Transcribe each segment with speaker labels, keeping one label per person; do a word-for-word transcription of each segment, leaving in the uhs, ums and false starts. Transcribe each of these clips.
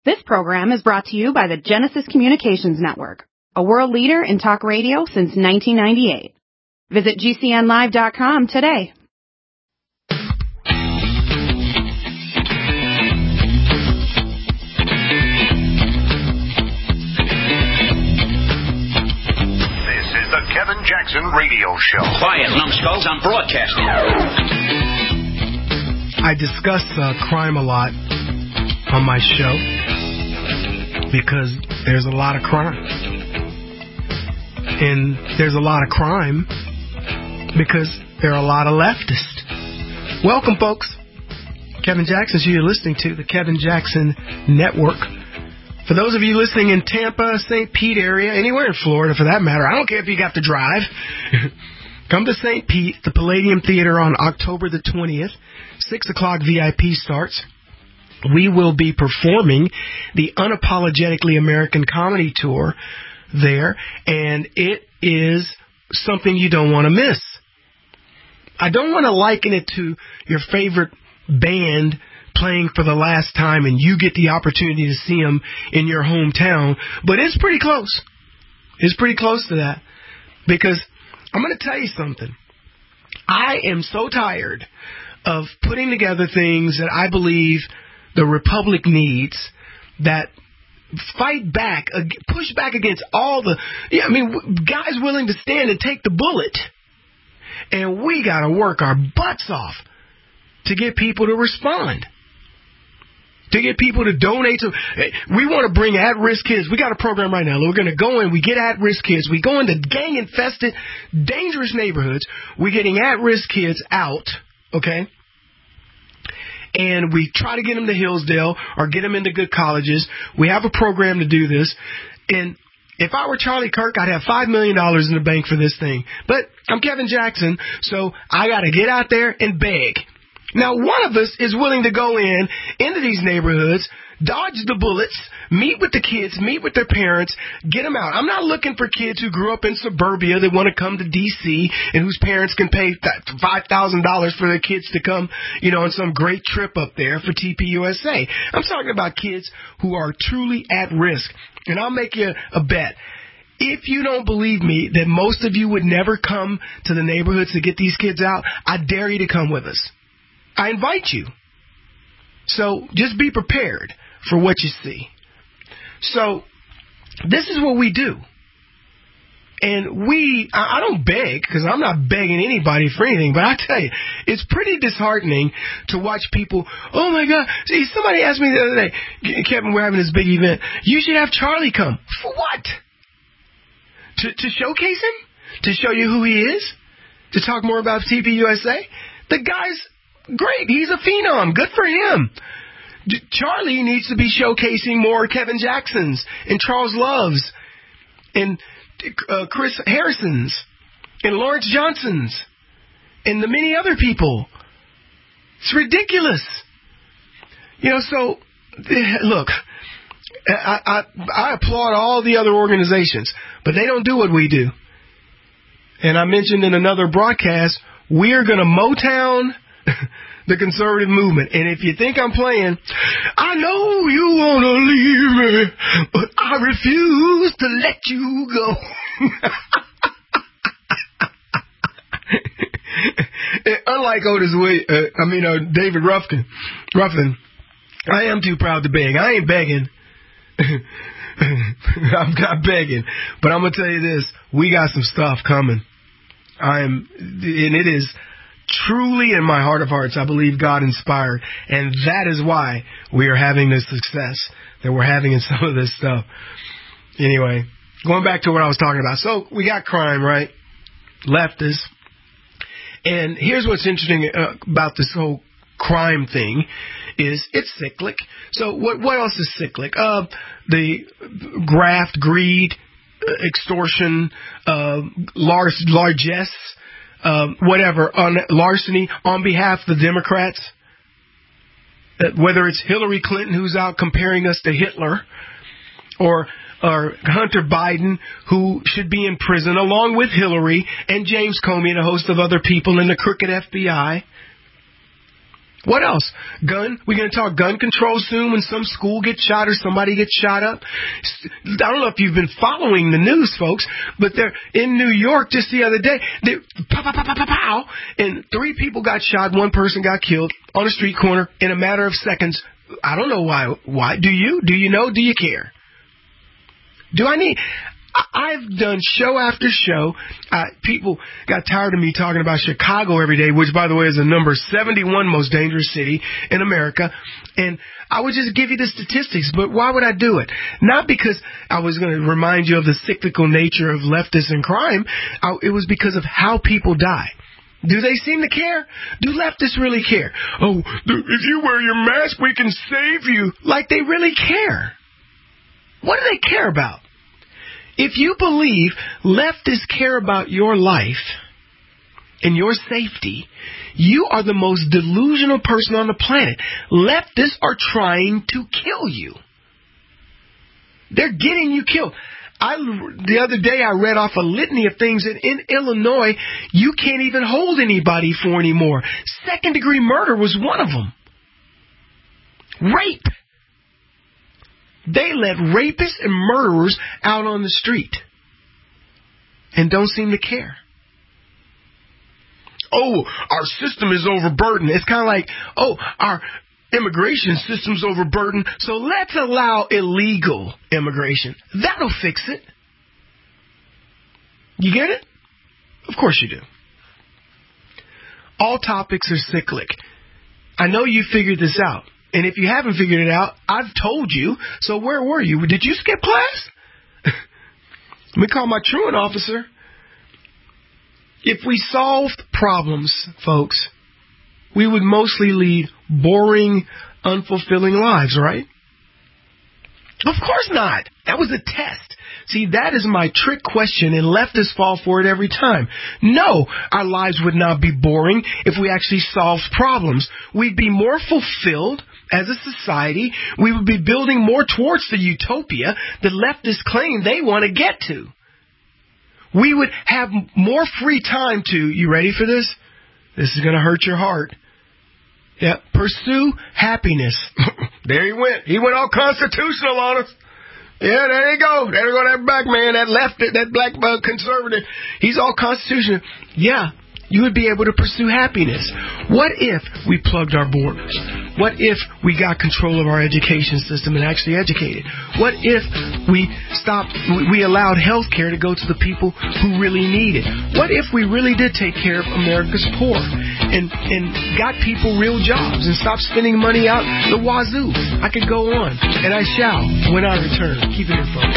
Speaker 1: This program is brought to you by the Genesis Communications Network, a world leader in talk radio since nineteen ninety-eight. Visit G C N live dot com today.
Speaker 2: This is the Kevin Jackson Radio Show.
Speaker 3: Quiet, numbskulls, I'm broadcasting.
Speaker 4: I discuss uh, crime a lot on my show because there's a lot of crime. And there's a lot of crime because there are a lot of leftists. Welcome, folks. Kevin Jackson, who you're listening to, the Kevin Jackson Network. For those of you listening in Tampa, Saint Pete area, anywhere in Florida for that matter, I don't care if you got to drive. Come to Saint Pete, the Palladium Theater on October the twentieth. six o'clock V I P starts. We will be performing the Unapologetically American Comedy Tour there, and it is something you don't want to miss. I don't want to liken it to your favorite band playing for the last time and you get the opportunity to see them in your hometown, but it's pretty close. It's pretty close to that, because I'm going to tell you something. I am so tired of putting together things that I believe the Republic needs that fight back, push back against all the, yeah, I mean, guys willing to stand and take the bullet. And we got to work our butts off to get people to respond, to get people to donate to. We want to bring at-risk kids. We got a program right now. We're going to go in. We get at-risk kids. We go into gang-infested, dangerous neighborhoods. We're getting at-risk kids out, okay? And we try to get them to Hillsdale or get them into good colleges. We have a program to do this. And if I were Charlie Kirk, I'd have five million dollars in the bank for this thing. But I'm Kevin Jackson, so I got to get out there and beg. Now, one of us is willing to go in, into these neighborhoods, dodge the bullets, meet with the kids, meet with their parents, get them out. I'm not looking for kids who grew up in suburbia that want to come to D C and whose parents can pay five thousand dollars for their kids to come, you know, on some great trip up there for T P U S A. I'm talking about kids who are truly at risk. And I'll make you a bet. If you don't believe me that most of you would never come to the neighborhoods to get these kids out, I dare you to come with us. I invite you. So just be prepared for what you see. So this is what we do. And we, I don't beg, because I'm not begging anybody for anything, but I tell you, it's pretty disheartening to watch people, oh my God, see, somebody asked me the other day, Kevin, we're having this big event, you should have Charlie come. For what? To, to showcase him? To show you who he is? To talk more about T P U S A? The guy's great. He's a phenom. Good for him. Charlie needs to be showcasing more Kevin Jacksons and Charles Loves and uh, Chris Harrisons and Lawrence Johnsons and the many other people. It's ridiculous. You know, so, look, I, I, I applaud all the other organizations, but they don't do what we do. And I mentioned in another broadcast, we are going to Motown the conservative movement. And if you think I'm playing, I know you want to leave me, but I refuse to let you go. Unlike Otis Williams, uh, I mean, uh, David Ruffin, Ruffin, I am too proud to beg. I ain't begging. I'm not begging. But I'm going to tell you this. We got some stuff coming. I am, and it is truly in my heart of hearts, I believe God inspired. And that is why we are having this success that we're having in some of this stuff. Anyway, going back to what I was talking about. So we got crime, right? Leftists. And here's what's interesting uh, about this whole crime thing is it's cyclic. So what what else is cyclic? Uh, the graft, greed, extortion, uh, large, largesse, uh, whatever, on larceny on behalf of the Democrats. Uh, whether it's Hillary Clinton, who's out comparing us to Hitler, or or Hunter Biden, who should be in prison along with Hillary and James Comey and a host of other people in the crooked F B I. What else? Gun. We're going to talk gun control soon when some school gets shot or somebody gets shot up. I don't know if you've been following the news, folks, but they're in New York just the other day. They, pow, pow, pow, pow, pow, pow, and three people got shot. One person got killed on a street corner in a matter of seconds. I don't know why. Why? Do you? Do you know? Do you care? Do I need... I've done show after show. Uh, people got tired of me talking about Chicago every day, which, by the way, is the number seventy-one most dangerous city in America. And I would just give you the statistics, but why would I do it? Not because I was going to remind you of the cyclical nature of leftists and crime. I, it was because of how people die. Do they seem to care? Do leftists really care? Oh, if you wear your mask, we can save you. Like they really care. What do they care about? If you believe leftists care about your life and your safety, you are the most delusional person on the planet. Leftists are trying to kill you. They're getting you killed. I, the other day I read off a litany of things that in Illinois you can't even hold anybody for anymore. Second degree murder was one of them. Rape. They let rapists and murderers out on the street and don't seem to care. Oh, our system is overburdened. It's kind of like, oh, our immigration system's overburdened, so let's allow illegal immigration. That'll fix it. You get it? Of course you do. All topics are cyclic. I know you figured this out. And if you haven't figured it out, I've told you. So where were you? Did you skip class? Let me call my truant officer. If we solved problems, folks, we would mostly lead boring, unfulfilling lives, right? Of course not. That was a test. See, that is my trick question, and leftists fall for it every time. No, our lives would not be boring if we actually solved problems. We'd be more fulfilled as a society. We would be building more towards the utopia that leftists claim they want to get to. We would have more free time to, you ready for this? This is going to hurt your heart. Yeah, pursue happiness. There he went. He went all constitutional on us. Yeah, there you go. There you go, that black man, that left, that black uh, conservative. He's all constitutional. Yeah, you would be able to pursue happiness. What if we plugged our borders? What if we got control of our education system and actually educated? What if we stopped, we allowed health care to go to the people who really need it? What if we really did take care of America's poor and, and got people real jobs and stopped spending money out the wazoo? I could go on, and I shall when I return. Keep it in, folks.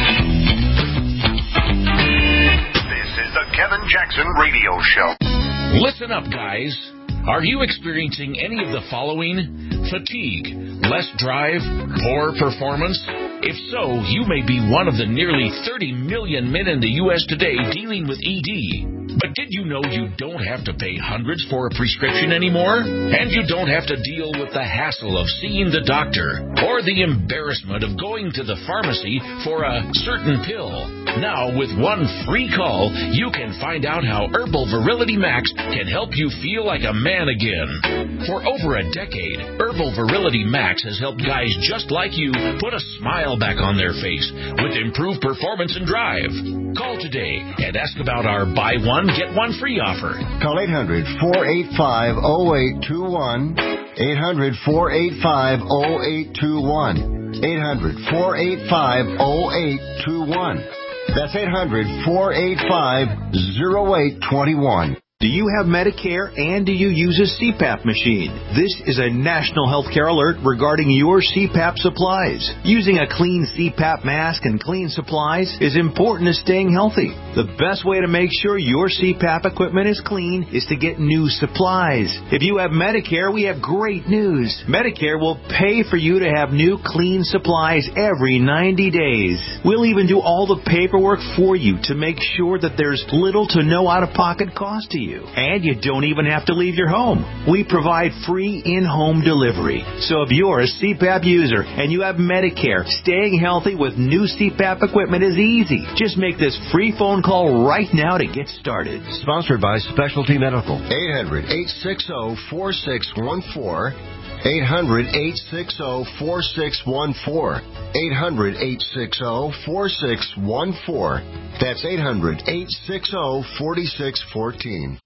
Speaker 2: This is the Kevin Jackson Radio Show.
Speaker 3: Listen up, guys. Are you experiencing any of the following? Fatigue, less drive, poor performance? If so, you may be one of the nearly thirty million men in the U S today dealing with E D. But did you know you don't have to pay hundreds for a prescription anymore? And you don't have to deal with the hassle of seeing the doctor or the embarrassment of going to the pharmacy for a certain pill. Now, with one free call, you can find out how Herbal Virility Max can help you feel like a man again. For over a decade, Herbal Virility Max has helped guys just like you put a smile back on their face with improved performance and drive. Call today and ask about our buy one, get one free offer.
Speaker 5: Call eight hundred, four eight five, oh eight two one. eight hundred, four eight five, oh eight two one. eight hundred, four eight five, oh eight two one. That's eight hundred, four eight five, oh eight two one.
Speaker 6: Do you have Medicare and do you use a C PAP machine? This is a national healthcare alert regarding your C PAP supplies. Using a clean C PAP mask and clean supplies is important to staying healthy. The best way to make sure your C PAP equipment is clean is to get new supplies. If you have Medicare, we have great news. Medicare will pay for you to have new clean supplies every ninety days. We'll even do all the paperwork for you to make sure that there's little to no out-of-pocket cost to you. you. And you don't even have to leave your home. We provide free in-home delivery. So if you're a C PAP user and you have Medicare, staying healthy with new C PAP equipment is easy. Just make this free phone call right now to get started.
Speaker 5: Sponsored by Specialty Medical. eight hundred, eight six zero, four six one four. eight hundred, eight six zero, four six one four. eight hundred, eight six zero, four six one four. That's eight hundred, eight six zero, four six one four.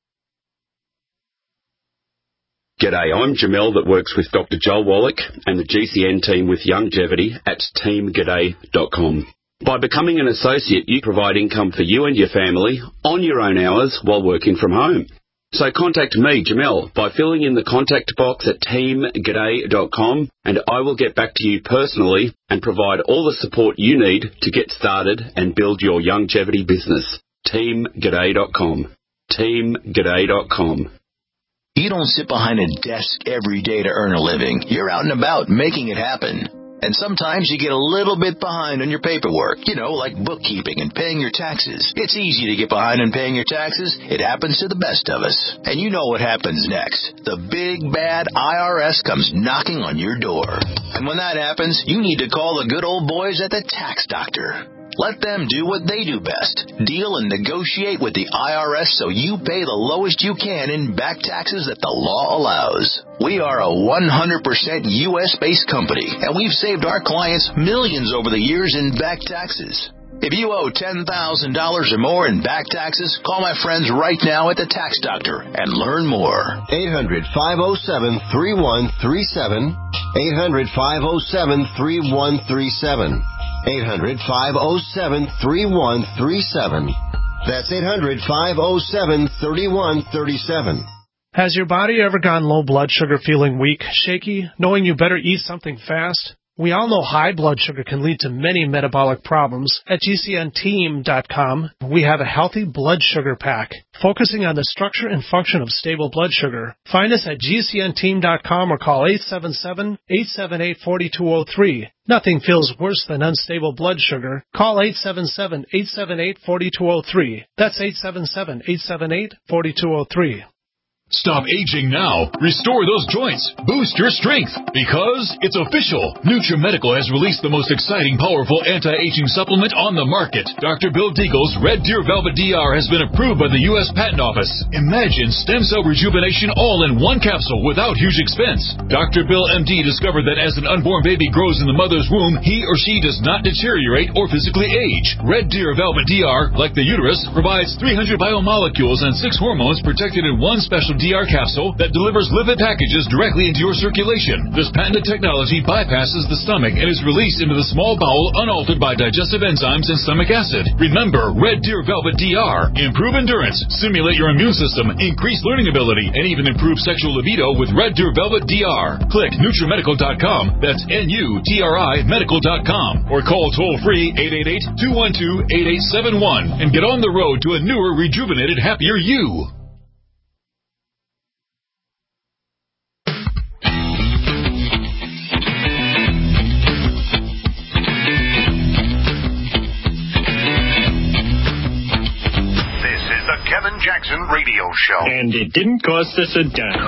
Speaker 7: G'day, I'm Jamel that works with Doctor Joel Wallach and the G C N team with Longevity at team g'day dot com. By becoming an associate, you provide income for you and your family on your own hours while working from home. So contact me, Jamel, by filling in the contact box at team g'day dot com, and I will get back to you personally and provide all the support you need to get started and build your longevity business. team g'day dot com. team g'day dot com.
Speaker 8: You don't sit behind a desk every day to earn a living. You're out and about making it happen. And sometimes you get a little bit behind on your paperwork, you know, like bookkeeping and paying your taxes. It's easy to get behind on paying your taxes. It happens to the best of us. And you know what happens next. The big, bad I R S comes knocking on your door. And when that happens, you need to call the good old boys at the Tax Doctor. Let them do what they do best. Deal and negotiate with the I R S so you pay the lowest you can in back taxes that the law allows. We are a one hundred percent U S-based company, and we've saved our clients millions over the years in back taxes. If you owe ten thousand dollars or more in back taxes, call my friends right now at the Tax Doctor and learn more.
Speaker 5: eight hundred, five oh seven, three one three seven. eight hundred, five oh seven, three one three seven. eight hundred, five oh seven, three one three seven. That's eight hundred, five oh seven, three one three seven.
Speaker 9: Has your body ever gone low blood sugar, feeling weak, shaky, knowing you better eat something fast? We all know high blood sugar can lead to many metabolic problems. At G C N team dot com, we have a healthy blood sugar pack, focusing on the structure and function of stable blood sugar. Find us at G C N team dot com or call eight seven seven, eight seven eight, four two zero three. Nothing feels worse than unstable blood sugar. Call eight seven seven, eight seven eight, four two zero three. That's eight seven seven, eight seven eight, four two zero three.
Speaker 10: Stop aging now. Restore those joints. Boost your strength. Because it's official. NutriMedical has released the most exciting, powerful anti-aging supplement on the market. Doctor Bill Deagle's Red Deer Velvet D R has been approved by the U S Patent Office. Imagine stem cell rejuvenation all in one capsule without huge expense. Doctor Bill M D discovered that as an unborn baby grows in the mother's womb, he or she does not deteriorate or physically age. Red Deer Velvet D R, like the uterus, provides three hundred biomolecules and six hormones protected in one special D R capsule that delivers lipid packages directly into your circulation. This patented technology bypasses the stomach and is released into the small bowel unaltered by digestive enzymes and stomach acid. Remember, Red Deer Velvet D R. Improve endurance, stimulate your immune system, increase learning ability, and even improve sexual libido with Red Deer Velvet D R. Click NutriMedical dot com. That's N U T R I medical dot com. Or call toll-free eight eight eight, two one two, eight eight seven one and get on the road to a newer, rejuvenated, happier you.
Speaker 2: Kevin Jackson Radio Show.
Speaker 11: And it didn't cost us a dime.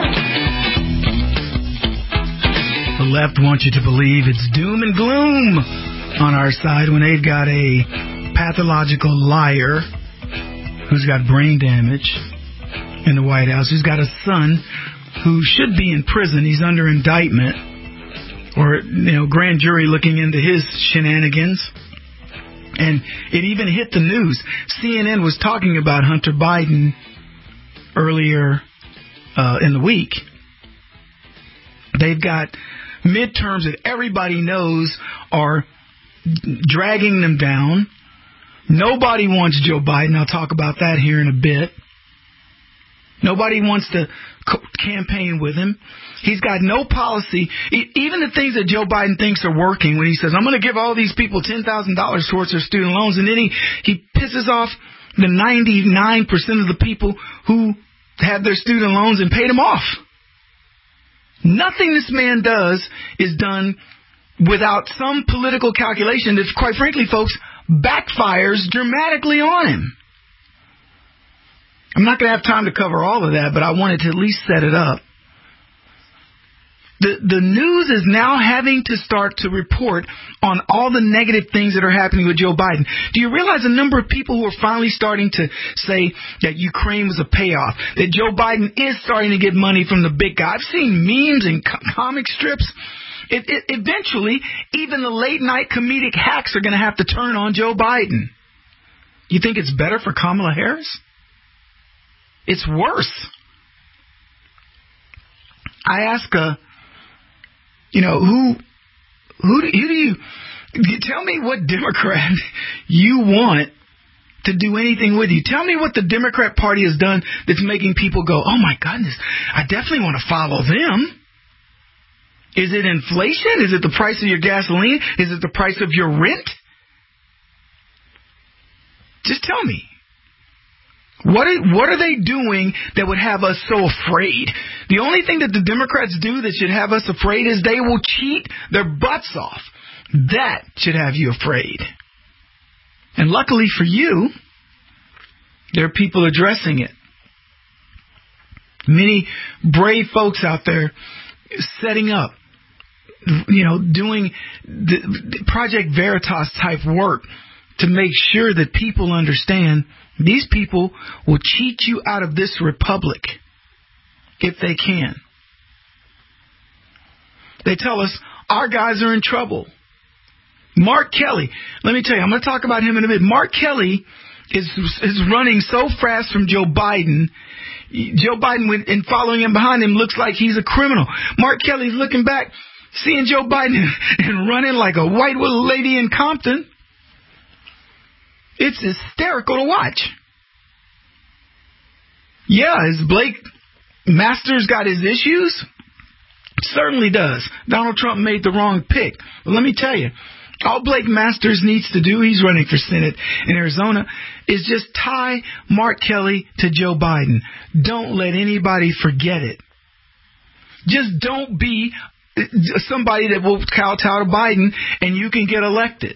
Speaker 12: The left wants you to believe it's doom and gloom on our side when they've got a pathological liar who's got brain damage in the White House, who's got a son who should be in prison. He's under indictment, or, you know, grand jury looking into his shenanigans. And it even hit the news. C N N was talking about Hunter Biden earlier uh, in the week. They've got midterms that everybody knows are dragging them down. Nobody wants Joe Biden. I'll talk about that here in a bit. Nobody wants to campaign with him. He's got no policy. Even the things that Joe Biden thinks are working, when he says, I'm going to give all these people ten thousand dollars towards their student loans, and then he, he pisses off the ninety-nine percent of the people who had their student loans and paid them off. Nothing this man does is done without some political calculation that, quite frankly, folks, backfires dramatically on him. I'm not going to have time to cover all of that, but I wanted to at least set it up. The the news is now having to start to report on all the negative things that are happening with Joe Biden. Do you realize the number of people who are finally starting to say that Ukraine was a payoff, that Joe Biden is starting to get money from the big guy? I've seen memes and co- comic strips. It, it, eventually, even the late-night comedic hacks are going to have to turn on Joe Biden. You think it's better for Kamala Harris? It's worse. I ask a... You know, who, who, do, who do you, tell me what Democrat you want to do anything with you. Tell me what the Democrat Party has done that's making people go, oh my goodness, I definitely want to follow them. Is it inflation? Is it the price of your gasoline? Is it the price of your rent? Just tell me. What are, what are they doing that would have us so afraid? The only thing that the Democrats do that should have us afraid is they will cheat their butts off. That should have you afraid. And luckily for you, there are people addressing it. Many brave folks out there setting up, you know, doing the Project Veritas type work to make sure that people understand these people will cheat you out of this republic if they can. They tell us our guys are in trouble. Mark Kelly, let me tell you, I'm going to talk about him in a bit. Mark Kelly is is running so fast from Joe Biden. Joe Biden, and following him behind him, looks like he's a criminal. Mark Kelly's looking back, seeing Joe Biden and running like a white little lady in Compton. It's hysterical to watch. Yeah, has Blake Masters got his issues? Certainly does. Donald Trump made the wrong pick. But let me tell you, all Blake Masters needs to do, he's running for Senate in Arizona, is just tie Mark Kelly to Joe Biden. Don't let anybody forget it. Just don't be somebody that will kowtow to Biden and you can get elected.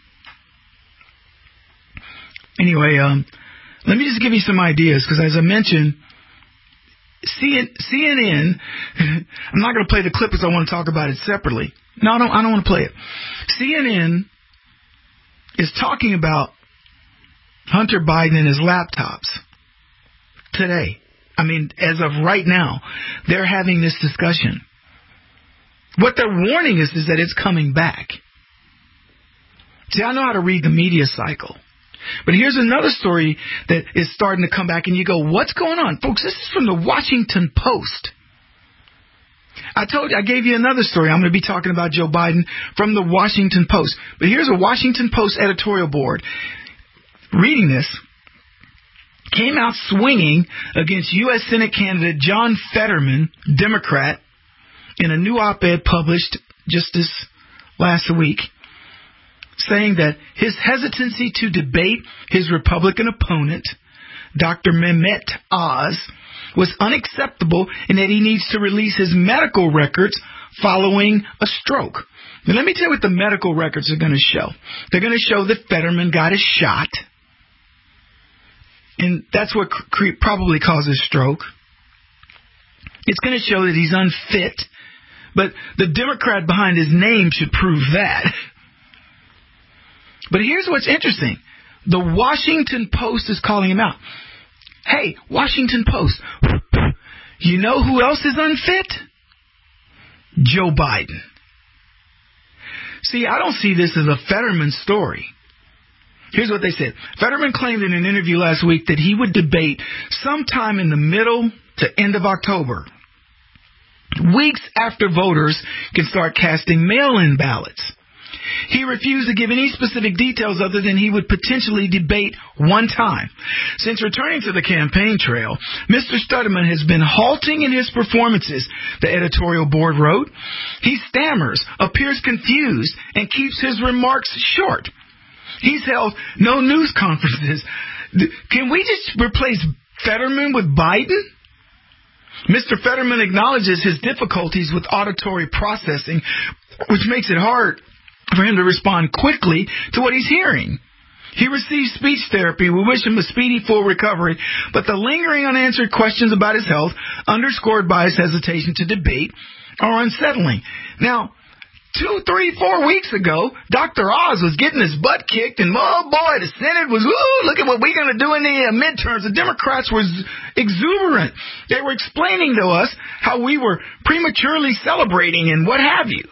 Speaker 12: Anyway, um, let me just give you some ideas, because as I mentioned, C N N, I'm not going to play the clip because I want to talk about it separately. No, I don't, I don't want to play it. C N N is talking about Hunter Biden and his laptops today. I mean, as of right now, they're having this discussion. What they're warning us is that it's coming back. See, I know how to read the media cycle. But here's another story that is starting to come back, and you go, what's going on? Folks, this is from the Washington Post. I told you, I gave you another story. I'm going to be talking about Joe Biden from the Washington Post. But here's a Washington Post editorial board. Reading this, came out swinging against U S Senate candidate John Fetterman, Democrat, in a new op-ed published just this last week, saying that his hesitancy to debate his Republican opponent, Doctor Mehmet Oz, was unacceptable and that he needs to release his medical records following a stroke. Now, let me tell you what the medical records are going to show. They're going to show that Fetterman got a shot, and that's what cre- probably causes stroke. It's going to show that he's unfit, but the Democrat behind his name should prove that. But here's what's interesting. The Washington Post is calling him out. Hey, Washington Post, you know who else is unfit? Joe Biden. See, I don't see this as a Fetterman story. Here's what they said. Fetterman claimed in an interview last week that he would debate sometime in the middle to end of October, weeks after voters can start casting mail-in ballots. He refused to give any specific details other than he would potentially debate one time. Since returning to the campaign trail, Mister Fetterman has been halting in his performances, the editorial board wrote. He stammers, appears confused, and keeps his remarks short. He's held no news conferences. Can we just replace Fetterman with Biden? Mister Fetterman acknowledges his difficulties with auditory processing, which makes it hard for him to respond quickly to what he's hearing. He received speech therapy. We wish him a speedy, full recovery. But the lingering unanswered questions about his health, underscored by his hesitation to debate, are unsettling. Now, two, three, four weeks ago, Doctor Oz was getting his butt kicked, and oh boy, the Senate was, ooh, look at what we're going to do in the uh, midterms. The Democrats were exuberant. They were explaining to us how we were prematurely celebrating and what have you.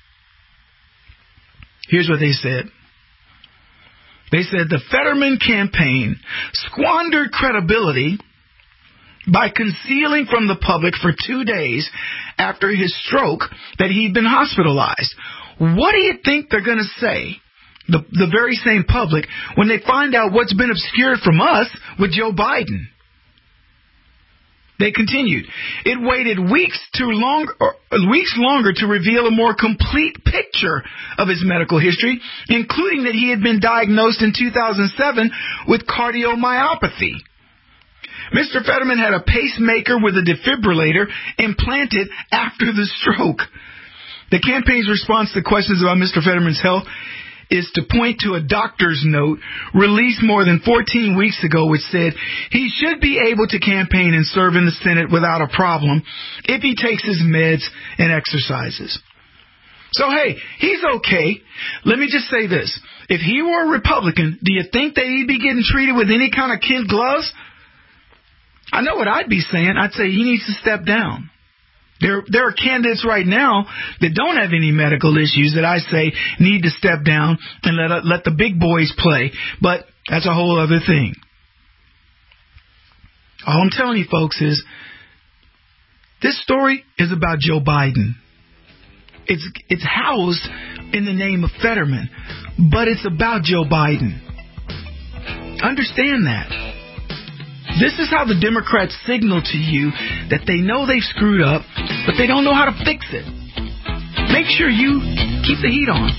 Speaker 12: Here's what they said. They said the Fetterman campaign squandered credibility by concealing from the public for two days after his stroke that he'd been hospitalized. What do you think they're going to say, the, the very same public, when they find out what's been obscured from us with Joe Biden? They continued, it waited weeks too long, or weeks longer to reveal a more complete picture of his medical history, including that he had been diagnosed in two thousand seven with cardiomyopathy. Mister Fetterman had a pacemaker with a defibrillator implanted after the stroke. The campaign's response to questions about Mister Fetterman's health is to point to a doctor's note released more than fourteen weeks ago which said he should be able to campaign and serve in the Senate without a problem if he takes his meds and exercises. So, hey, he's okay. Let me just say this. If he were a Republican, do you think that he'd be getting treated with any kind of kid gloves? I know what I'd be saying. I'd say he needs to step down. There, there are candidates right now that don't have any medical issues that I say need to step down and let let the big boys play. But that's a whole other thing. All I'm telling you, folks, is this story is about Joe Biden. It's it's housed in the name of Fetterman, but it's about Joe Biden. Understand that. This is how the Democrats signal to you that they know they've screwed up, but they don't know how to fix it. Make sure you keep the heat on.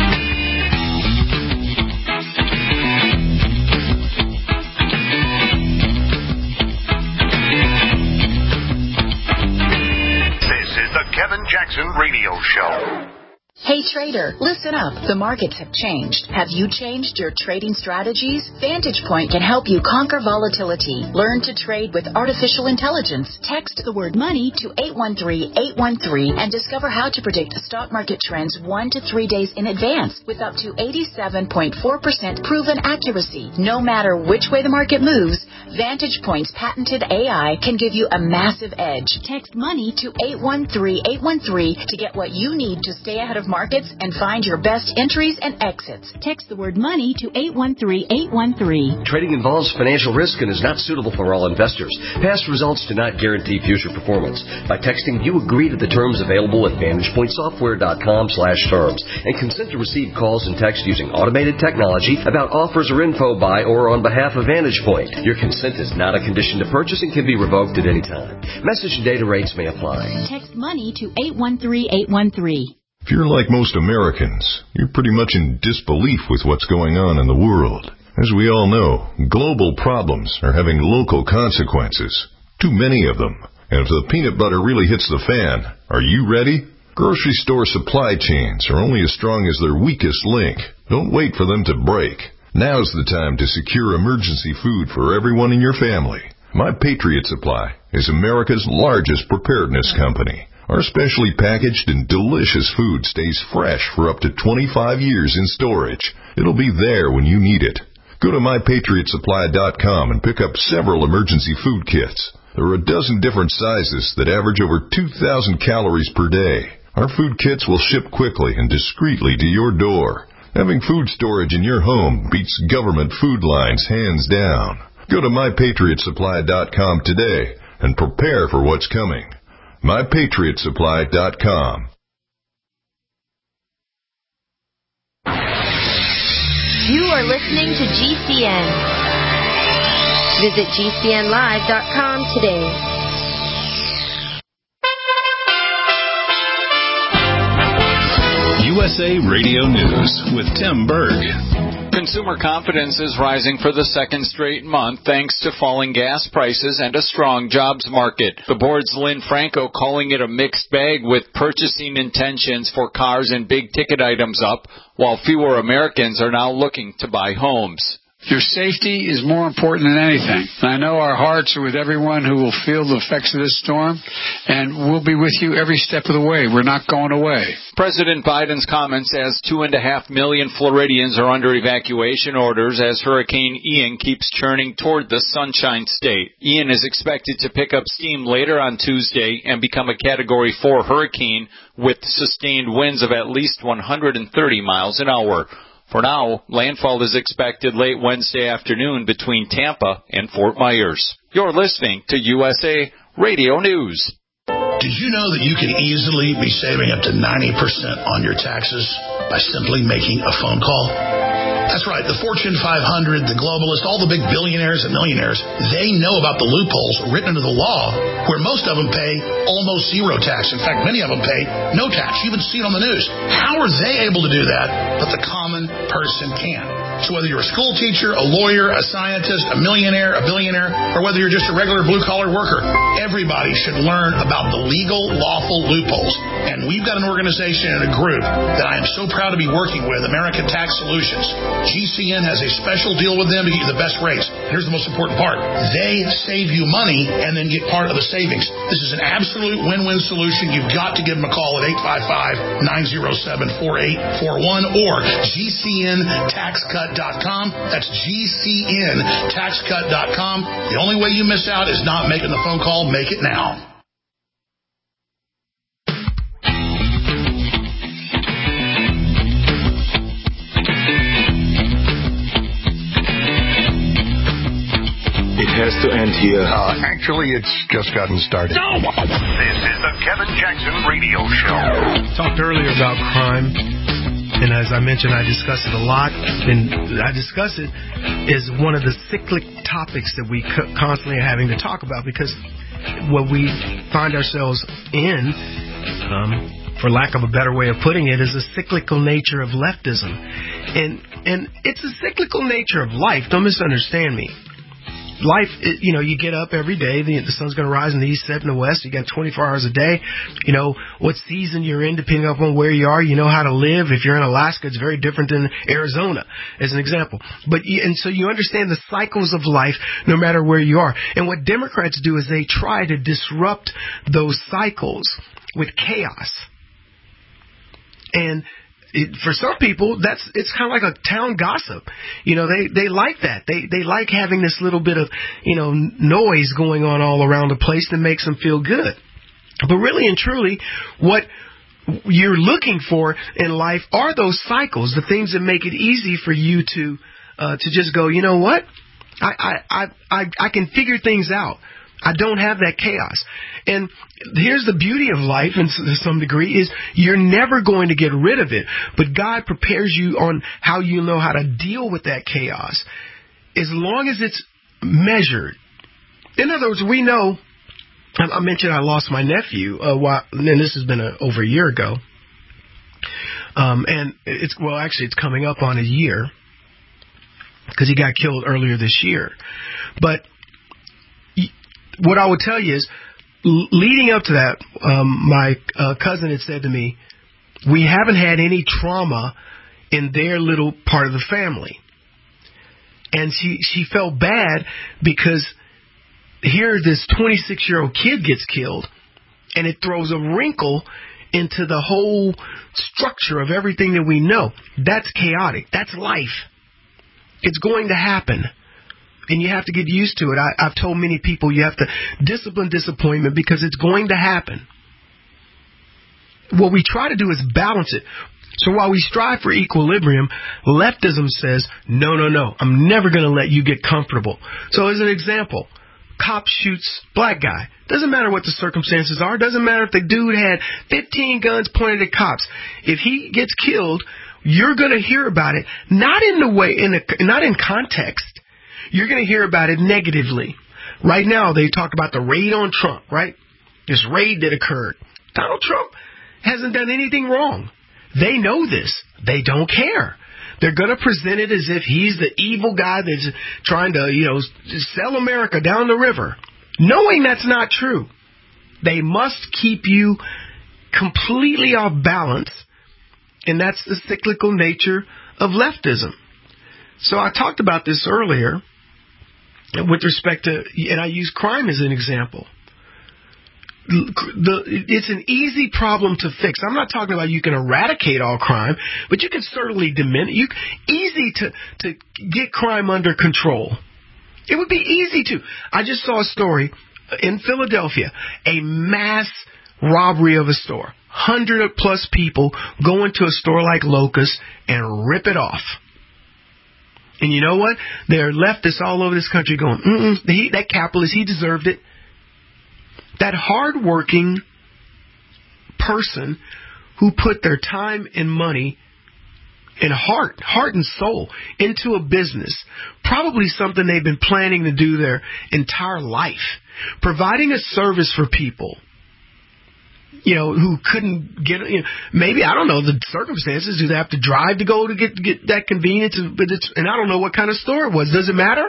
Speaker 2: This is the Kevin Jackson Radio Show.
Speaker 13: Hey trader, listen up. The markets have changed. Have you changed your trading strategies? Vantage Point can help you conquer volatility. Learn to trade with artificial intelligence. Text the word money to eight one three, eight one three and discover how to predict stock market trends one to three days in advance with up to eighty-seven point four percent proven accuracy. No matter which way the market moves, Vantage Point's patented A I can give you a massive edge. Text money to eight one three, eight one three to get what you need to stay ahead of markets and find your best entries and exits. Text the word money to eight one three, eight one three.
Speaker 14: Trading involves financial risk and is not suitable for all investors. Past results do not guarantee future performance. By texting, you agree to the terms available at VantagePointSoftware.com slash terms and consent to receive calls and texts using automated technology about offers or info by or on behalf of Vantage Point. Your consent is not a condition to purchase and can be revoked at any time. Message and data rates may apply.
Speaker 13: Text money to eight one three, eight one three.
Speaker 15: If you're like most Americans, you're pretty much in disbelief with what's going on in the world. As we all know, global problems are having local consequences. Too many of them. And if the peanut butter really hits the fan, are you ready? Grocery store supply chains are only as strong as their weakest link. Don't wait for them to break. Now's the time to secure emergency food for everyone in your family. My Patriot Supply is America's largest preparedness company. Our specially packaged and delicious food stays fresh for up to twenty-five years in storage. It'll be there when you need it. Go to my patriot supply dot com and pick up several emergency food kits. There are a dozen different sizes that average over two thousand calories per day. Our food kits will ship quickly and discreetly to your door. Having food storage in your home beats government food lines hands down. Go to my patriot supply dot com today and prepare for what's coming. my patriot supply dot com.
Speaker 16: You are listening to G C N. Visit G C N live dot com today.
Speaker 10: U S A Radio News with Tim Berg.
Speaker 17: Consumer confidence is rising for the second straight month thanks to falling gas prices and a strong jobs market. The board's Lynn Franco calling it a mixed bag with purchasing intentions for cars and big-ticket items up, while fewer Americans are now looking to buy homes.
Speaker 18: Your safety is more important than anything. I know our hearts are with everyone who will feel the effects of this storm, and we'll be with you every step of the way. We're not going away.
Speaker 17: President Biden's comments as two and a half million Floridians are under evacuation orders as Hurricane Ian keeps churning toward the Sunshine State. Ian is expected to pick up steam later on Tuesday and become a Category four hurricane with sustained winds of at least one hundred thirty miles an hour. For now, landfall is expected late Wednesday afternoon between Tampa and Fort Myers. You're listening to U S A Radio News.
Speaker 19: Did you know that you can easily be saving up to ninety percent on your taxes by simply making a phone call? That's right. The Fortune five hundred, the globalists, all the big billionaires and millionaires, they know about the loopholes written into the law where most of them pay almost zero tax. In fact, many of them pay no tax. You even see it on the news. How are they able to do that, but the common person can? So whether you're a school teacher, a lawyer, a scientist, a millionaire, a billionaire, or whether you're just a regular blue-collar worker, everybody should learn about the legal, lawful loopholes. And we've got an organization and a group that I am so proud to be working with, American Tax Solutions. G C N has a special deal with them to get you the best rates. Here's the most important part. They save you money and then get part of the savings. This is an absolute win-win solution. You've got to give them a call at eight five five, nine oh seven, four eight four one or G C N tax cut dot com. That's G C N tax cut dot com. The only way you miss out is not making the phone call. Make it now.
Speaker 2: It has to end here. Uh, actually, it's just gotten started. No! This is the Kevin Jackson Radio Show.
Speaker 4: Talked earlier about crime, and as I mentioned, I discuss it a lot, and I discuss it as one of the cyclic topics that we constantly are having to talk about, because what we find ourselves in, um, for lack of a better way of putting it, is a cyclical nature of leftism. And, and it's a cyclical nature of life. Don't misunderstand me. Life, you know, you get up every day, the, the sun's going to rise in the east, set in the west, you got twenty-four hours a day, you know, what season you're in, depending upon where you are, you know how to live. If you're in Alaska, it's very different than Arizona, as an example. But, you, and so you understand the cycles of life, no matter where you are. And what Democrats do is they try to disrupt those cycles with chaos. And It, for some people, that's it's kind of like a town gossip. You know, they, they like that. They they like having this little bit of, you know, noise going on all around the place that makes them feel good. But really and truly, what you're looking for in life are those cycles, the things that make it easy for you to uh, to just go, you know what, I I, I I I can figure things out. I don't have that chaos. And here's the beauty of life, and to some degree, is you're never going to get rid of it. But God prepares you on how you know how to deal with that chaos, as long as it's measured. In other words, we know, I mentioned I lost my nephew, uh, while, and this has been a, over a year ago. Um, and it's, well, actually, it's coming up on a year, because he got killed earlier this year. But what I would tell you is, leading up to that, um, my uh, cousin had said to me, we haven't had any trauma in their little part of the family. And she, she felt bad because here this twenty-six-year-old kid gets killed, and it throws a wrinkle into the whole structure of everything that we know. That's chaotic. That's life. It's going to happen. And you have to get used to it. I, I've told many people you have to discipline disappointment because it's going to happen. What we try to do is balance it. So while we strive for equilibrium, leftism says, no, no, no, I'm never going to let you get comfortable. So as an example, cop shoots black guy. Doesn't matter what the circumstances are. Doesn't matter if the dude had fifteen guns pointed at cops. If he gets killed, you're going to hear about it, not in the way, in the, not in context. You're going to hear about it negatively. Right now, they talk about the raid on Trump, right? This raid that occurred. Donald Trump hasn't done anything wrong. They know this. They don't care. They're going to present it as if he's the evil guy that's trying to, you know, sell America down the river. Knowing that's not true. They must keep you completely off balance, and that's the cyclical nature of leftism. So I talked about this earlier with respect to, and I use crime as an example. The, it's an easy problem to fix. I'm not talking about you can eradicate all crime, but you can certainly diminish. You easy to to get crime under control. It would be easy to. I just saw a story in Philadelphia, a mass robbery of a store. Hundred plus people go into a store like Locust and rip it off. And you know what? There are leftists all over this country going, mm-mm, he, that capitalist, he deserved it. That hardworking person who put their time and money and heart, heart and soul into a business, probably something they've been planning to do their entire life, providing a service for people, you know, who couldn't get, you know, maybe, I don't know the circumstances. Do they have to drive to go to get, get that convenience? But it's, and I don't know what kind of store it was. Does it matter?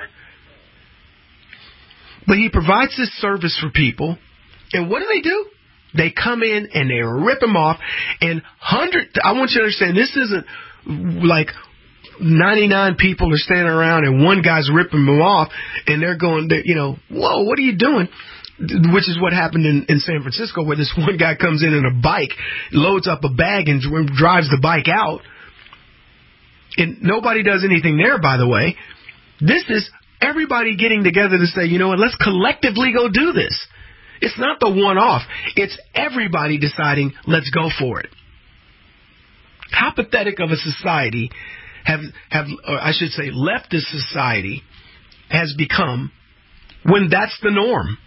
Speaker 4: But he provides this service for people. And what do they do? They come in and they rip them off. And hundred, I want you to understand, this isn't like ninety-nine people are standing around and one guy's ripping them off and they're going, you know, whoa, what are you doing? Which is what happened in, in San Francisco, where this one guy comes in on a bike, loads up a bag and drives the bike out. And nobody does anything there, by the way. This is everybody getting together to say, you know what, let's collectively go do this. It's not the one-off. It's everybody deciding, let's go for it. How pathetic of a society have, have, or I should say, leftist society has become when that's the norm.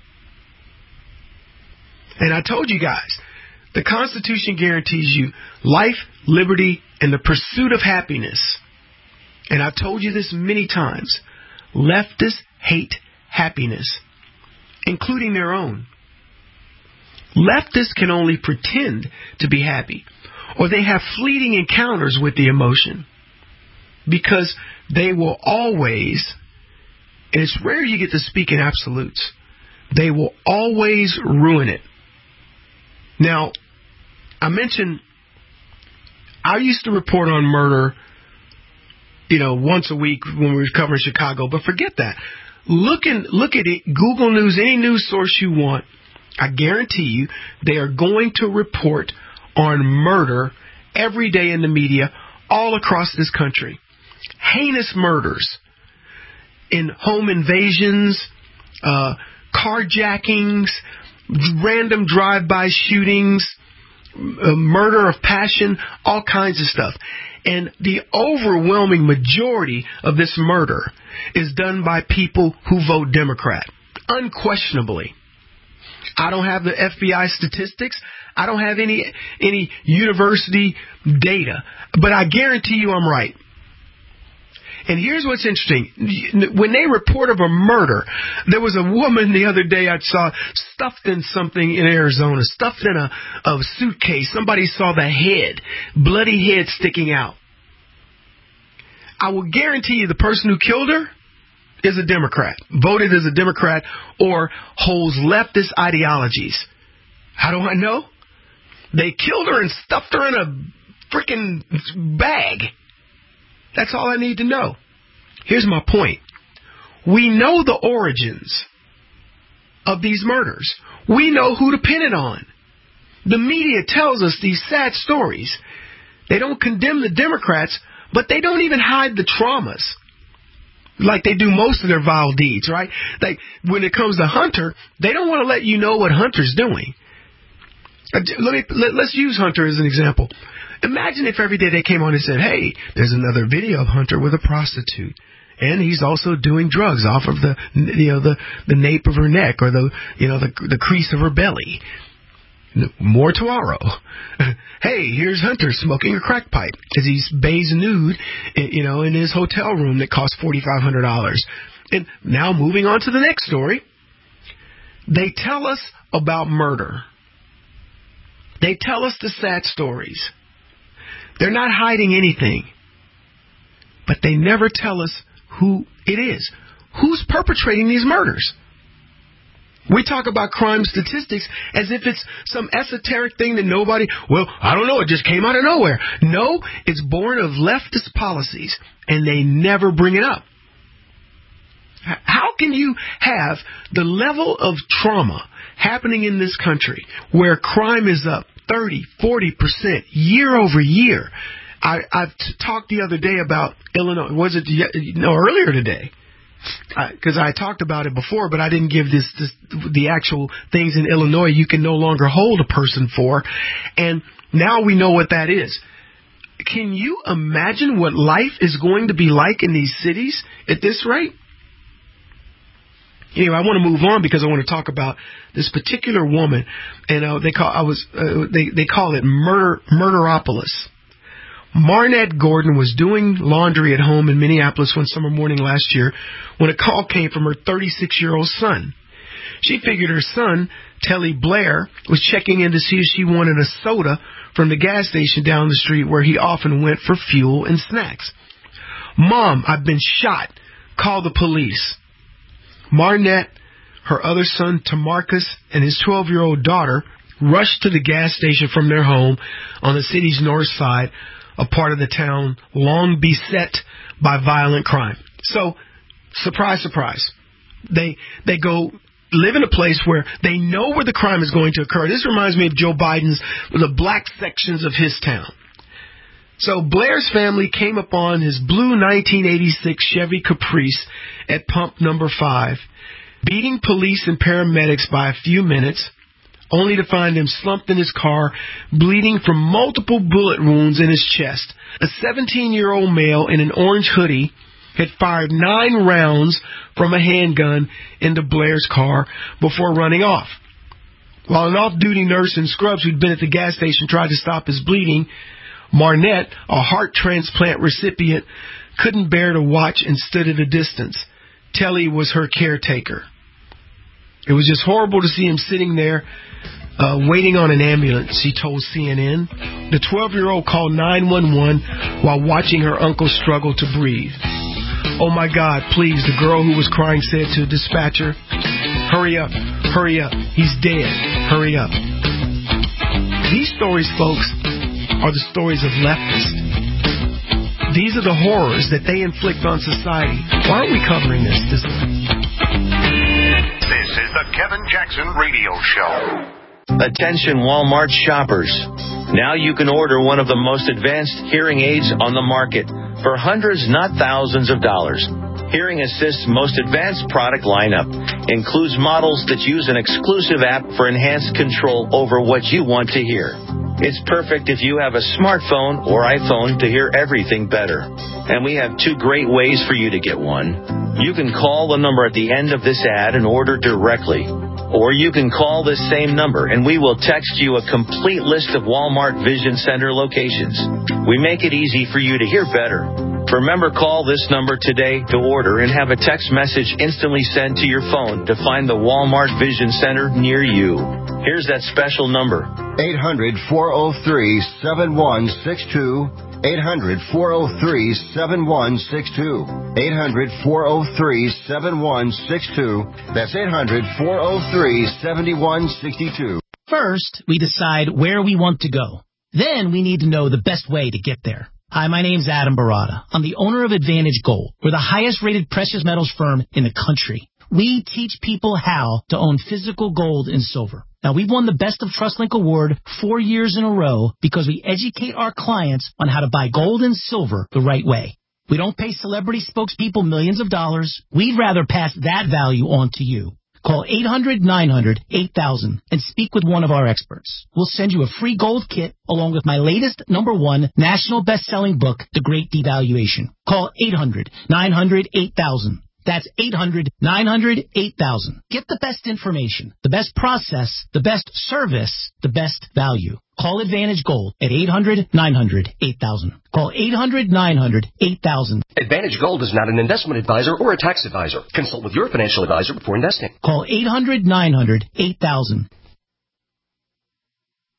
Speaker 4: And I told you guys, the Constitution guarantees you life, liberty, and the pursuit of happiness. And I've told you this many times. Leftists hate happiness, including their own. Leftists can only pretend to be happy, or they have fleeting encounters with the emotion, because they will always, and it's rare you get to speak in absolutes, they will always ruin it. Now, I mentioned I used to report on murder, you know, once a week when we were covering Chicago, but forget that. Look, in, look at it, Google News, any news source you want. I guarantee you they are going to report on murder every day in the media all across this country. Heinous murders, in home invasions, uh, carjackings, random drive-by shootings, uh, murder of passion, all kinds of stuff. And the overwhelming majority of this murder is done by people who vote Democrat, unquestionably. I don't have the F B I statistics. I don't have any any university data. But I guarantee you I'm right. And here's what's interesting. When they report of a murder, there was a woman the other day I saw stuffed in something in Arizona, stuffed in a, a suitcase. Somebody saw the head, bloody head sticking out. I will guarantee you the person who killed her is a Democrat, voted as a Democrat, or holds leftist ideologies. How do I know? They killed her and stuffed her in a freaking bag. That's all I need to know. Here's my point. We know the origins of these murders. We know who to pin it on. The media tells us these sad stories. They don't condemn the Democrats, but they don't even hide the traumas like they do most of their vile deeds, right? Like when it comes to Hunter, they don't want to let you know what Hunter's doing. Let me, let, let's use Hunter as an example. Imagine if every day they came on and said, hey, there's another video of Hunter with a prostitute. And he's also doing drugs off of the, you know, the, the nape of her neck or the, you know, the, the crease of her belly. More tomorrow. Hey, here's Hunter smoking a crack pipe as he's bathes nude, you know, in his hotel room that costs forty-five hundred dollars. And now moving on to the next story. They tell us about murder. They tell us the sad stories. They're not hiding anything. but they never tell us who it is. Who's perpetrating these murders? We talk about crime statistics as if it's some esoteric thing that nobody, well, I don't know, it just came out of nowhere. No, it's born of leftist policies, and they never bring it up. How can you have the level of trauma happening in this country where crime is up thirty, forty percent year over year? I, I've talked the other day about Illinois. Was it no earlier today? Because I, I talked about it before, but I didn't give this, this the actual things in Illinois you can no longer hold a person for. And now we know what that is. Can you imagine what life is going to be like in these cities at this rate? Anyway, I want to move on because I want to talk about this particular woman, and uh, they call I was uh, they they call it murder murderopolis. Marnette Gordon was doing laundry at home in Minneapolis one summer morning last year when a call came from her thirty-six-year-old son. She figured her son, Telly Blair, was checking in to see if she wanted a soda from the gas station down the street where he often went for fuel and snacks. Mom, I've been shot. Call the police. Marnette, her other son, Tamarcus, and his twelve-year-old daughter rushed to the gas station from their home on the city's north side, a part of the town long beset by violent crime. So, surprise, surprise. They they go live in a place where they know where the crime is going to occur. This reminds me of Joe Biden's, the black sections of his town. So Blair's family came upon his blue nineteen eighty-six Chevy Caprice at pump number five, beating police and paramedics by a few minutes, only to find him slumped in his car, bleeding from multiple bullet wounds in his chest. A seventeen-year-old male in an orange hoodie had fired nine rounds from a handgun into Blair's car before running off. While an off-duty nurse in scrubs who'd been at the gas station tried to stop his bleeding, Marnette, a heart transplant recipient, couldn't bear to watch and stood at a distance. Telly was her caretaker. It was just horrible to see him sitting there uh, waiting on an ambulance, she told C N N. The twelve-year-old called nine one one while watching her uncle struggle to breathe. Oh, my God, please, the girl who was crying said to a dispatcher, hurry up, hurry up, he's dead, hurry up. These stories, folks, are the stories of leftists. These are the horrors that they inflict on society. Why aren't we covering this? This,
Speaker 2: this is the Kevin Jackson Radio Show.
Speaker 6: Attention Walmart shoppers. Now you can order one of the most advanced hearing aids on the market for hundreds, not thousands of dollars. Hearing Assist's most advanced product lineup includes models that use an exclusive app for enhanced control over what you want to hear. It's perfect if you have a smartphone or iPhone to hear everything better. And we have two great ways for you to get one. You can call the number at the end of this ad and order directly. Or you can call this same number and we will text you a complete list of Walmart Vision Center locations. We make it easy for you to hear better. Remember, call this number today to order and have a text message instantly sent to your phone to find the Walmart Vision Center near you. Here's that special number.
Speaker 5: eight hundred, four oh three, seven one six two. eight hundred, four oh three, seven one six two. eight hundred, four oh three, seven one six two. That's eight hundred, four oh three, seven one six two.
Speaker 20: First, we decide where we want to go. Then we need to know the best way to get there. Hi, my name's Adam Barada. I'm the owner of Advantage Gold. We're the highest-rated precious metals firm in the country. We teach people how to own physical gold and silver. Now, we've won the Best of TrustLink Award four years in a row because we educate our clients on how to buy gold and silver the right way. We don't pay celebrity spokespeople millions of dollars. We'd rather pass that value on to you. Call eight hundred, nine hundred, eight thousand and speak with one of our experts. We'll send you a free gold kit along with my latest number one national best-selling book, The Great Devaluation. Call eight hundred, nine hundred, eight thousand. That's eight hundred, nine hundred, eight thousand. Get the best information, the best process, the best service, the best value. Call Advantage Gold at eight hundred, nine hundred, eight thousand. Call eight hundred, nine hundred, eight thousand.
Speaker 14: Advantage Gold is not an investment advisor or a tax advisor. Consult with your financial advisor before investing.
Speaker 20: Call eight hundred, nine hundred, eight thousand.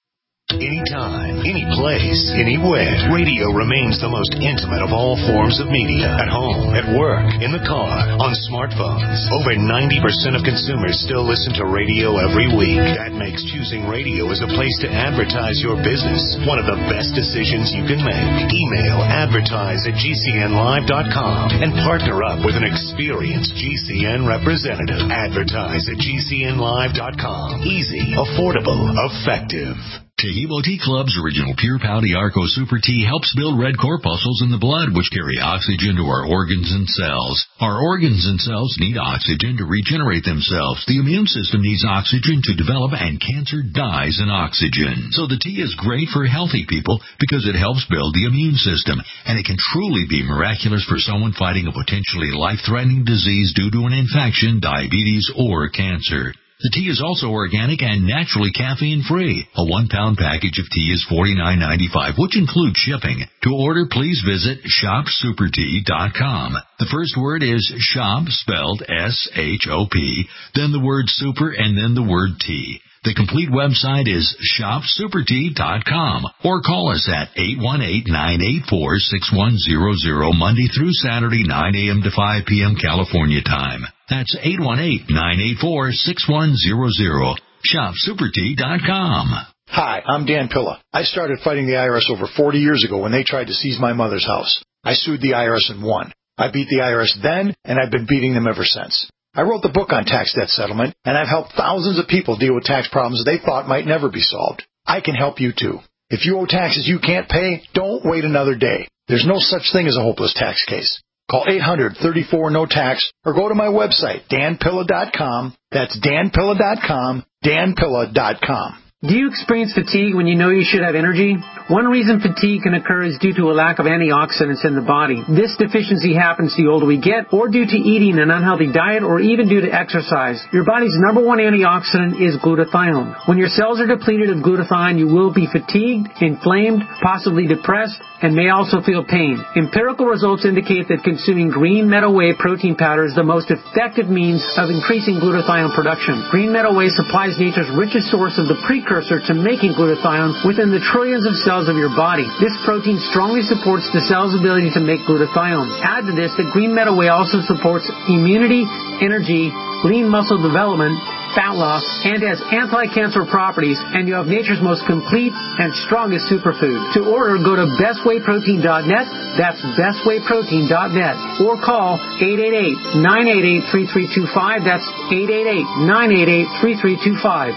Speaker 2: Anytime, any place, anywhere. Radio remains the most intimate of all forms of media. At home, at work, in the car, on smartphones. Over ninety percent of consumers still listen to radio every week. That makes choosing radio as a place to advertise your business one of the best decisions you can make. Email advertise at G C N live dot com and partner up with an experienced G C N representative. Advertise at G C N live dot com. Easy, affordable, effective.
Speaker 10: Tehebo Tea Club's original Pure Pau Arco Super Tea helps build red corpuscles in the blood, which carry oxygen to our organs and cells. Our organs and cells need oxygen to regenerate themselves. The immune system needs oxygen to develop, and cancer dies in oxygen. So the tea is great for healthy people because it helps build the immune system, and it can truly be miraculous for someone fighting a potentially life-threatening disease due to an infection, diabetes, or cancer. The tea is also organic and naturally caffeine-free. A one-pound package of tea is forty-nine ninety-five, which includes shipping. To order, please visit shop super tea dot com. The first word is shop, spelled S H O P, then the word super, and then the word tea. The complete website is shop super tea dot com, or call us at eight one eight, nine eight four, six one zero zero Monday through Saturday, nine a.m. to five p.m. California time. That's eight one eight, nine eight four, six one zero zero. shop super tea dot com.
Speaker 21: Hi, I'm Dan Pilla. I started fighting the I R S over forty years ago when they tried to seize my mother's house. I sued the I R S and won. I beat the I R S then, and I've been beating them ever since. I wrote the book on tax debt settlement, and I've helped thousands of people deal with tax problems they thought might never be solved. I can help you too. If you owe taxes you can't pay, don't wait another day. There's no such thing as a hopeless tax case. Call eight hundred, thirty-four, no tax, or go to my website, dan pilla dot com. That's dan pilla dot com, dan pilla dot com.
Speaker 22: Do you experience fatigue when you know you should have energy? One reason fatigue can occur is due to a lack of antioxidants in the body. This deficiency happens the older we get, or due to eating an unhealthy diet, or even due to exercise. Your body's number one antioxidant is glutathione. When your cells are depleted of glutathione, you will be fatigued, inflamed, possibly depressed, and may also feel pain. Empirical results indicate that consuming green meadow whey protein powder is the most effective means of increasing glutathione production. Green meadow whey supplies nature's richest source of the precursor to making glutathione within the trillions of cells of your body. This protein strongly supports the cell's ability to make glutathione. Add to this that green meadow whey also supports immunity, energy, lean muscle development, fat loss, and has anti-cancer properties, and you have nature's most complete and strongest superfood. To order, go to best whey protein dot net, that's best whey protein dot net, or call eight eight eight, nine eight eight, three three two five, that's eight eight eight, nine eight eight, three three two five.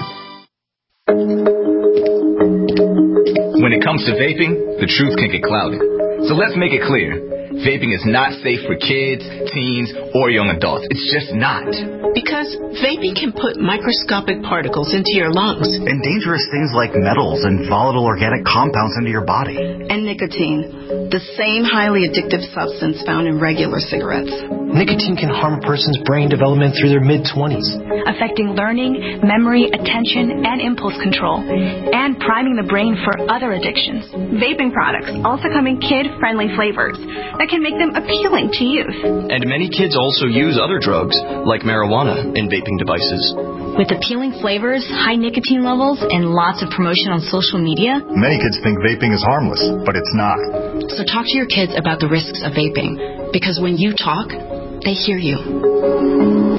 Speaker 23: When it comes to vaping, the truth can get clouded. So let's make it clear. Vaping is not safe for kids, teens, or young adults. It's just not.
Speaker 24: Because vaping can put microscopic particles into your lungs.
Speaker 25: And dangerous things like metals and volatile organic compounds into your body.
Speaker 26: And nicotine, the same highly addictive substance found in regular cigarettes.
Speaker 27: Nicotine can harm a person's brain development through their mid-twenties.
Speaker 28: Affecting learning, memory, attention, and impulse control. And priming the brain for other addictions.
Speaker 29: Vaping products also come in kid-friendly flavors that can make them appealing to youth.
Speaker 30: And many kids also use other drugs, like marijuana, in vaping devices.
Speaker 28: With appealing flavors, high nicotine levels, and lots of promotion on social media,
Speaker 31: many kids think vaping is harmless, but it's not.
Speaker 26: So talk to your kids about the risks of vaping, because when you talk, they hear you.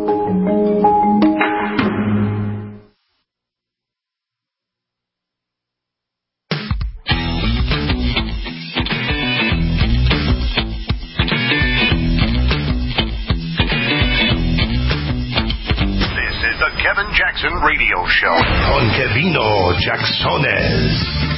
Speaker 2: Radio show on Kevino Jacksones.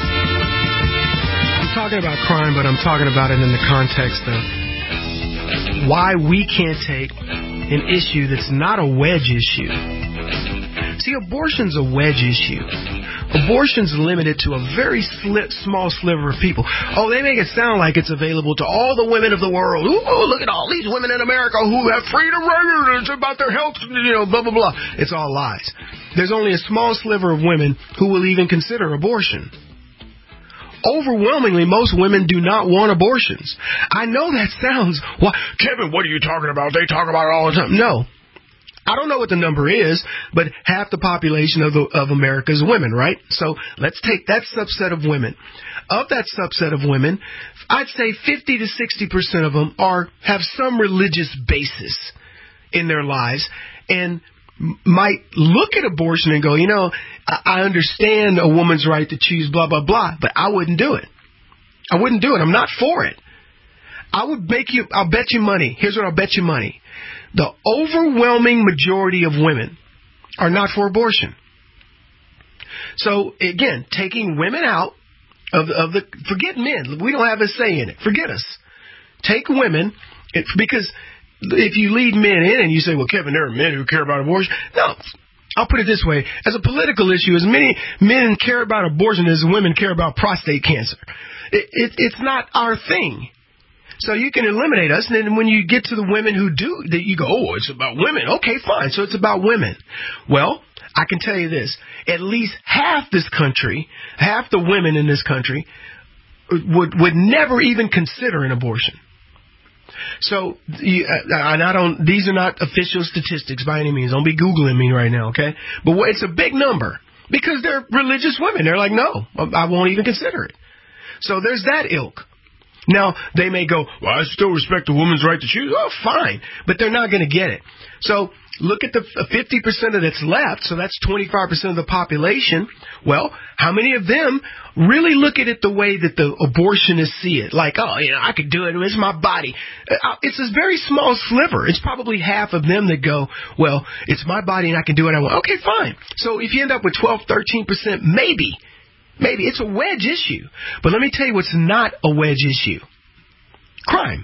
Speaker 4: I'm talking about crime, but I'm talking about it in the context of why we can't take an issue that's not a wedge issue. See, abortion's a wedge issue. Abortion's limited to a very sli- small sliver of people. Oh, they make it sound like it's available to all the women of the world. Ooh, look at all these women in America who have freedom. It's about their health, you know, blah, blah, blah. It's all lies. There's only a small sliver of women who will even consider abortion. Overwhelmingly, most women do not want abortions. I know that sounds, well, Kevin, what are you talking about? They talk about it all the time. No. I don't know what the number is, but half the population of the, of America is women, right? So let's take that subset of women. Of that subset of women, I'd say fifty to sixty percent of them are have some religious basis in their lives and might look at abortion and go, you know, I, I understand a woman's right to choose blah, blah, blah, but I wouldn't do it. I wouldn't do it. I'm not for it. I would make you, I'll bet you money. Here's what I'll bet you money. The overwhelming majority of women are not for abortion. So, again, taking women out of the, of the, forget men. We don't have a say in it. Forget us. Take women, it, because if you lead men in and you say, well, Kevin, there are men who care about abortion. No, I'll put it this way. As a political issue, as many men care about abortion as women care about prostate cancer. It, it, it's not our thing. So you can eliminate us, and then when you get to the women who do, that you go, oh, it's about women. Okay, fine. So it's about women. Well, I can tell you this. At least half this country, half the women in this country would would never even consider an abortion. So, and I don't, these are not official statistics by any means. Don't be Googling me right now, okay? But it's a big number because they're religious women. They're like, no, I won't even consider it. So there's that ilk. Now, they may go, well, I still respect a woman's right to choose. Oh, fine. But they're not going to get it. So look at the fifty percent of that's left. So that's twenty-five percent of the population. Well, how many of them really look at it the way that the abortionists see it? Like, oh, you know, I could do it. It's my body. It's a very small sliver. It's probably half of them that go, well, it's my body and I can do what I want. Okay, fine. So if you end up with twelve, thirteen percent, maybe. Maybe it's a wedge issue. But let me tell you what's not a wedge issue. Crime.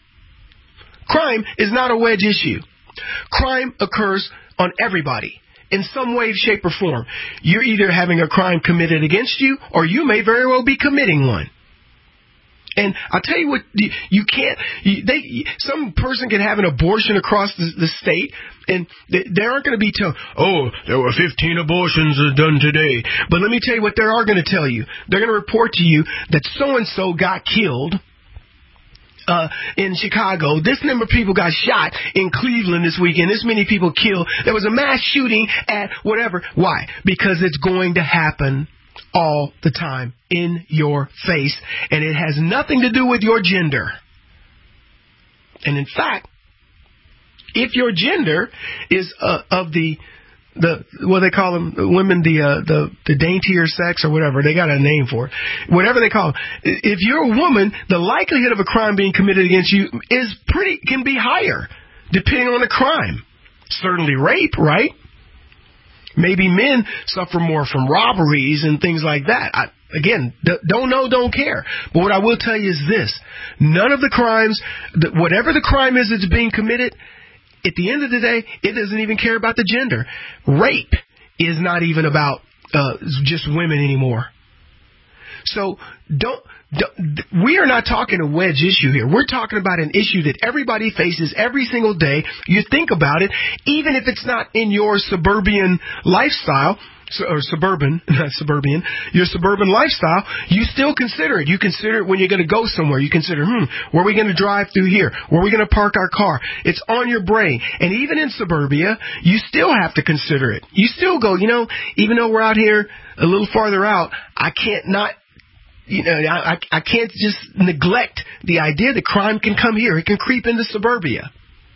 Speaker 4: Crime is not a wedge issue. Crime occurs on everybody in some way, shape, or form. You're either having a crime committed against you or you may very well be committing one. And I'll tell you what, you can't, they, some person can have an abortion across the, the state, and they, they aren't going to be telling, oh, there were fifteen abortions done today. But let me tell you what they are going to tell you. They're going to report to you that so-and-so got killed uh, in Chicago. This number of people got shot in Cleveland this weekend. This many people killed. There was a mass shooting at whatever. Why? Because it's going to happen all the time in your face, and it has nothing to do with your gender. And in fact, if your gender is uh, of the the what they call them, women, the uh, the the daintier sex or whatever, they got a name for it, whatever they call it. If you're a woman, the likelihood of a crime being committed against you is pretty can be higher depending on the crime. Certainly rape, right? Maybe men suffer more from robberies and things like that. I, again, d- don't know, don't care. But what I will tell you is this. None of the crimes, th- whatever the crime is that's being committed, at the end of the day, it doesn't even care about the gender. Rape is not even about uh, just women anymore. So don't, don't, we are not talking a wedge issue here. We're talking about an issue that everybody faces every single day. You think about it, even if it's not in your suburban lifestyle, or suburban, not suburban, your suburban lifestyle, you still consider it. You consider it when you're going to go somewhere. You consider, hmm, where are we going to drive through here? Where are we going to park our car? It's on your brain. And even in suburbia, you still have to consider it. You still go, you know, even though we're out here a little farther out, I can't not, you know, I, I can't just neglect the idea that crime can come here. It can creep into suburbia.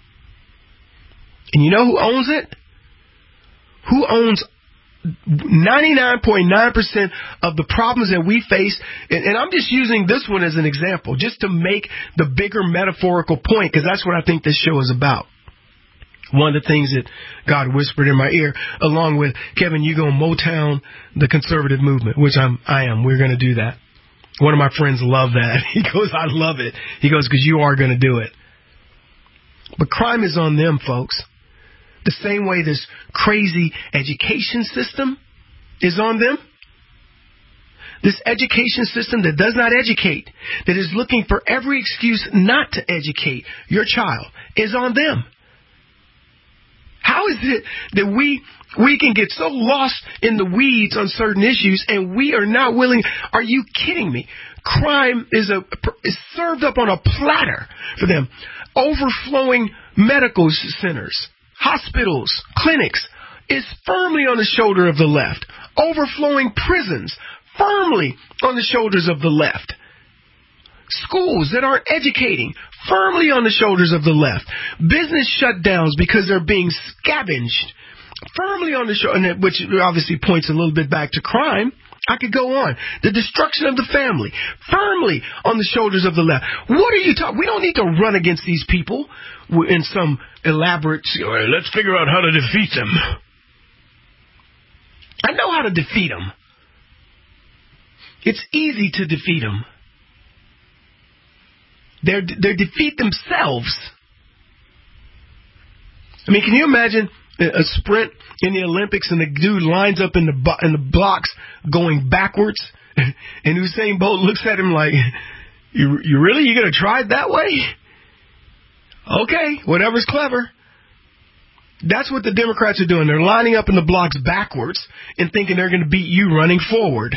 Speaker 4: And you know who owns it? Who owns ninety-nine point nine percent of the problems that we face? And, and I'm just using this one as an example, just to make the bigger metaphorical point, because that's what I think this show is about. One of the things that God whispered in my ear, along with, Kevin, you go Motown the conservative movement, which I'm, I am. We're going to do that. One of my friends loved that. He goes, I love it. He goes, because you are going to do it. But crime is on them, folks. The same way this crazy education system is on them. This education system that does not educate, that is looking for every excuse not to educate your child, is on them. How is it that we we can get so lost in the weeds on certain issues and we are not willing? Are you kidding me? Crime is a is served up on a platter for them. Overflowing medical centers hospitals, clinics, is firmly on the shoulder of the left. Overflowing prisons, firmly on the shoulders of the left. Schools that aren't educating, firmly on the shoulders of the left. Business shutdowns because they're being scavenged, firmly on the shoulder, which obviously points a little bit back to crime. I could go on. The destruction of the family, firmly on the shoulders of the left. What are you talking? We don't need to run against these people in some elaborate, let's figure out how to defeat them. I know how to defeat them. It's easy to defeat them. They're, they defeat themselves. I mean, can you imagine a sprint in the Olympics and the dude lines up in the in the blocks going backwards, and Usain Bolt looks at him like, "You, you really? You gonna try it that way? Okay, whatever's clever." That's what the Democrats are doing. They're lining up in the blocks backwards and thinking they're going to beat you running forward.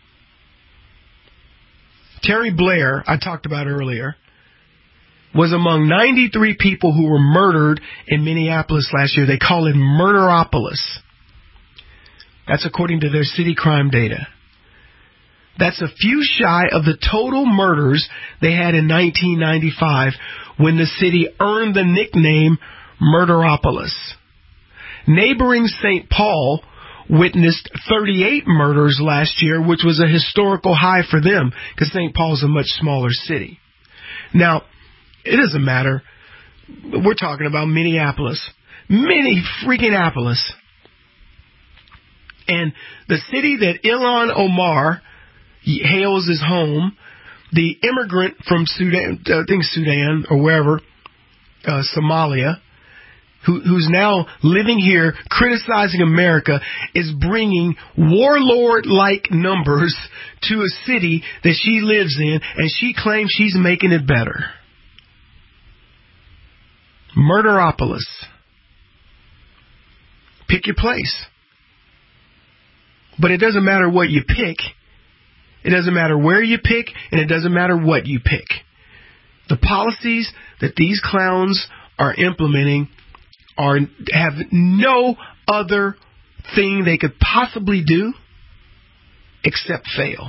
Speaker 4: Terry Blair, I talked about earlier, was among ninety-three people who were murdered in Minneapolis last year. They call it Murderopolis. That's according to their city crime data. That's a few shy of the total murders they had in nineteen ninety-five when the city earned the nickname Murderopolis. Neighboring Saint Paul witnessed thirty-eight murders last year, which was a historical high for them because Saint Paul's a much smaller city. Now, it doesn't matter. We're talking about Minneapolis. Mini freaking Appolis. And the city that Ilhan Omar hails as home, the immigrant from Sudan, I think Sudan or wherever, uh, Somalia, who, who's now living here criticizing America, is bringing warlord-like numbers to a city that she lives in, and she claims she's making it better. Murderopolis. Pick your place. But it doesn't matter what you pick. It doesn't matter where you pick, and it doesn't matter what you pick. The policies that these clowns are implementing are have no other thing they could possibly do except fail.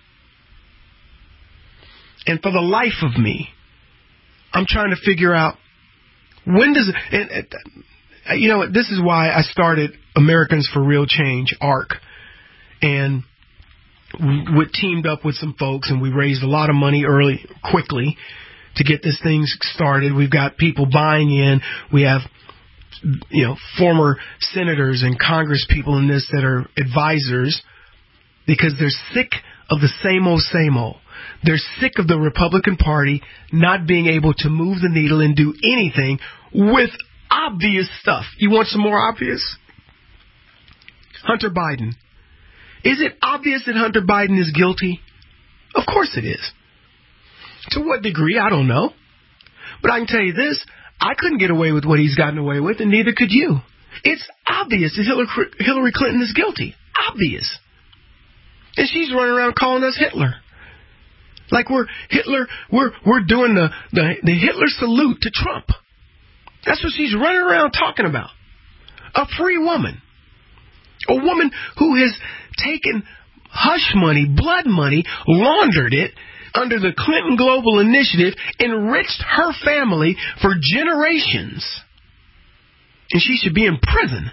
Speaker 4: And for the life of me, I'm trying to figure out when does it, and, and, you know, this is why I started Americans for Real Change, A R C, and we teamed up with some folks, and we raised a lot of money early, quickly, to get this thing started. We've got people buying in. We have, you know, former senators and Congress people in this that are advisors because they're sick of the same old, same old. They're sick of the Republican Party not being able to move the needle and do anything with obvious stuff. You want some more obvious? Hunter Biden. Is it obvious that Hunter Biden is guilty? Of course it is. To what degree, I don't know. But I can tell you this, I couldn't get away with what he's gotten away with, and neither could you. It's obvious that Hillary Clinton is guilty. Obvious. And she's running around calling us Hitler. Like we're Hitler, we're we're doing the, the, the Hitler salute to Trump. That's what she's running around talking about. A free woman. A woman who has taken hush money, blood money, laundered it under the Clinton Global Initiative, enriched her family for generations. And she should be in prison.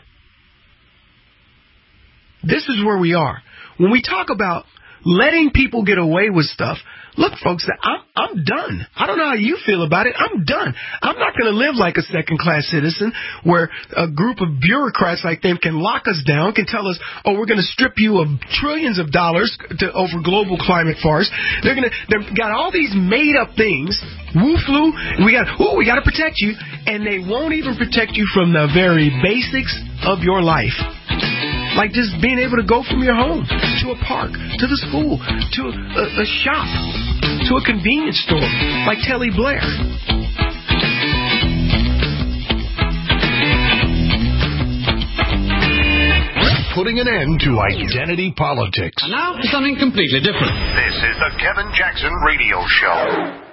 Speaker 4: This is where we are. When we talk about letting people get away with stuff, look, folks, I'm, I'm done. I don't know how you feel about it. I'm done. I'm not going to live like a second-class citizen where a group of bureaucrats like them can lock us down, can tell us, oh, we're going to strip you of trillions of dollars to, over global climate farce. They're going to, they've got all these made-up things, woo-flu, we got, ooh, we got to protect you, and they won't even protect you from the very basics of your life. Like just being able to go from your home to a park, to the school, to a, a shop, to a convenience store, like Telly Blair.
Speaker 2: Putting an end to identity politics.
Speaker 1: And now for something completely different.
Speaker 2: This is the Kevin Jackson Radio Show.